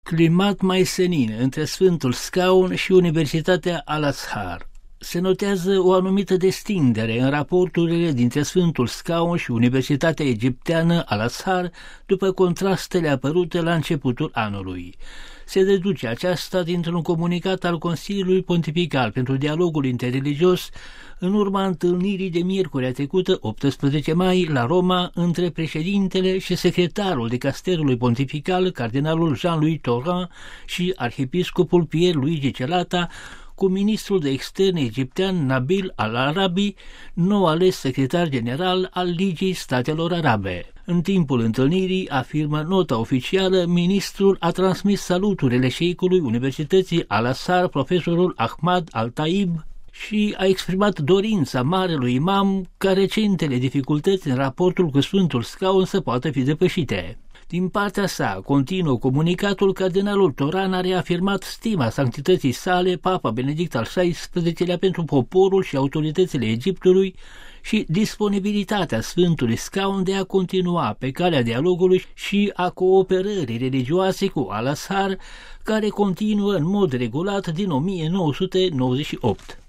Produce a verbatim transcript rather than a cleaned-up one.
Climat mai senin între Sfântul Scaun și Universitatea Al-Azhar. Se notează o anumită destindere în raporturile dintre Sfântul Scaun și Universitatea Egipteană Al-Azhar după contrastele apărute la începutul anului. Se deduce aceasta dintr-un comunicat al Consiliului Pontifical pentru Dialogul Interreligios în urma întâlnirii de miercurea trecută, optsprezece mai, la Roma, între președintele și secretarul dicasterului pontifical, cardinalul Jean-Louis Tauran, și arhiepiscopul Pierre Luigi Celata, cu ministrul de externe egiptean Nabil al-Arabi, nou ales secretar general al Ligii Statelor Arabe. În timpul întâlnirii, afirmă nota oficială, ministrul a transmis saluturile șeicului Universității Al-Azhar, profesorul Ahmad al-Taib, și a exprimat dorința marelui imam ca recentele dificultăți în raportul cu Sfântul Scaun să poată fi depășite. Din partea sa, continuă comunicatul, cardinalul Tauran a reafirmat stima sanctității sale, Papa Benedict al șaisprezecelea, pentru poporul și autoritățile Egiptului și disponibilitatea Sfântului Scaun de a continua pe calea dialogului și a cooperării religioase cu Al-Azhar, care continuă în mod regulat din o mie nouă sute nouăzeci și opt.